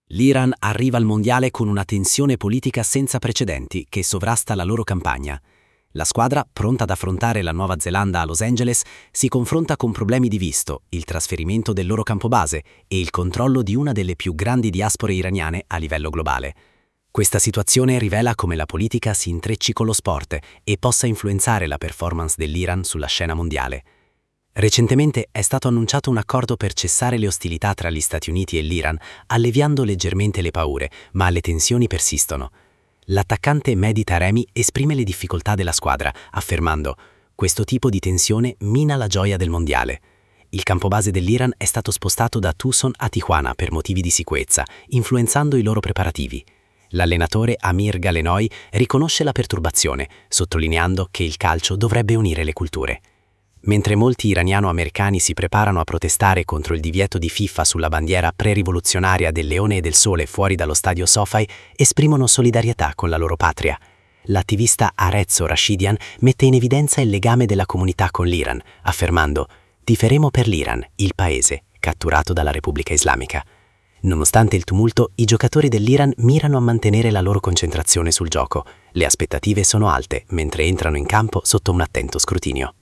L'Iran arriva al mondiale con una tensione politica senza precedenti che sovrasta la loro campagna. La squadra, pronta ad affrontare la Nuova Zelanda a Los Angeles, si confronta con problemi di visto, il trasferimento del loro campobase e il controllo di una delle più grandi diaspore iraniane a livello globale. Questa situazione rivela come la politica si intrecci con lo sport e possa influenzare la performance dell'Iran sulla scena mondiale. Recentemente è stato annunciato un accordo per cessare le ostilità tra gli Stati Uniti e l'Iran, alleviando leggermente le paure, ma le tensioni persistono. L'attaccante Mehdi Taremi esprime le difficoltà della squadra, affermando: «Questo tipo di tensione mina la gioia del mondiale». Il campobase dell'Iran è stato spostato da Tucson a Tijuana per motivi di sicurezza, influenzando i loro preparativi. L'allenatore Amir Galenoi riconosce la perturbazione, sottolineando che il calcio dovrebbe unire le culture. Mentre molti iraniano-americani si preparano a protestare contro il divieto di FIFA sulla bandiera pre-rivoluzionaria del Leone e del Sole fuori dallo stadio SoFi, esprimono solidarietà con la loro patria. L'attivista Arezzo Rashidian mette in evidenza il legame della comunità con l'Iran, affermando: «Tiferemo per l'Iran, il paese, catturato dalla Repubblica Islamica». Nonostante il tumulto, i giocatori dell'Iran mirano a mantenere la loro concentrazione sul gioco. Le aspettative sono alte, mentre entrano in campo sotto un attento scrutinio.